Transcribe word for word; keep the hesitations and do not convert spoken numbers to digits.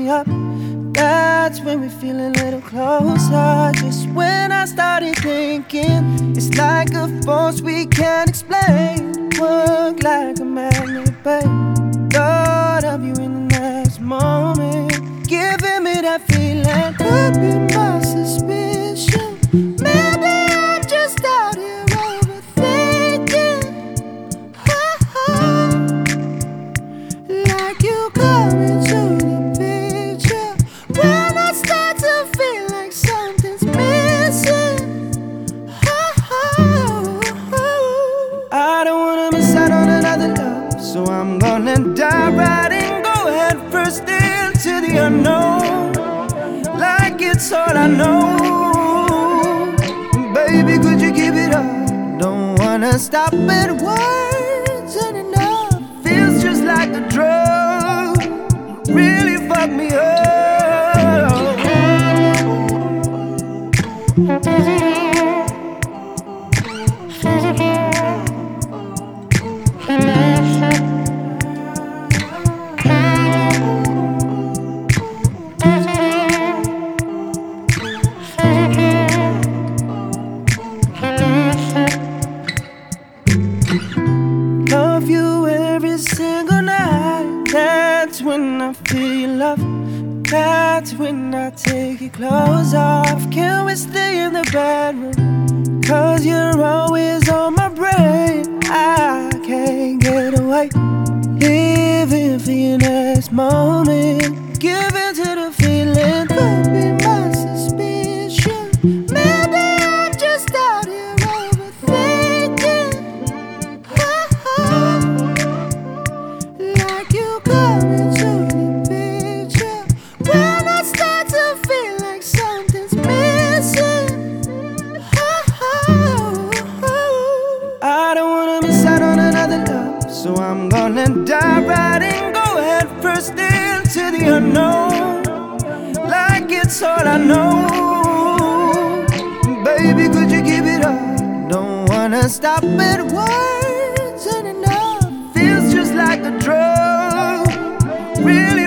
me up. That's when we feel a little closer. Just when I started thinking, it's like a force we can't explain. Work like a magnet, babe. Thought of you in the next moment, giving me that feeling. Could be my suspicion. Maybe I'm just out here overthinking. Oh, like you come into the picture when I start to feel like something's missing. Oh, I don't wanna miss out on another love, so I'm gonna dive right in, go head first into the unknown, like it's all I know. Baby, could you give it up? Don't wanna stop at words and enough. Feels just like a drug, really fuck me up. Love you every single night. That's when I feel your love. That's when I take your clothes off. Can we stay in the bedroom? Cause you're always on my brain. I can't get away. Living for your next moment, giving to the feeling. Could be my suspicion. Maybe I'm just out here overthinking. Like you come into the picture when I start to feel like something's missing. I don't wanna miss out on another love, so I'm gonna dive right in, go head first into the unknown, like it's all I know. Baby, could you give it up? Don't wanna stop at words and enough. Feels just like a drug, really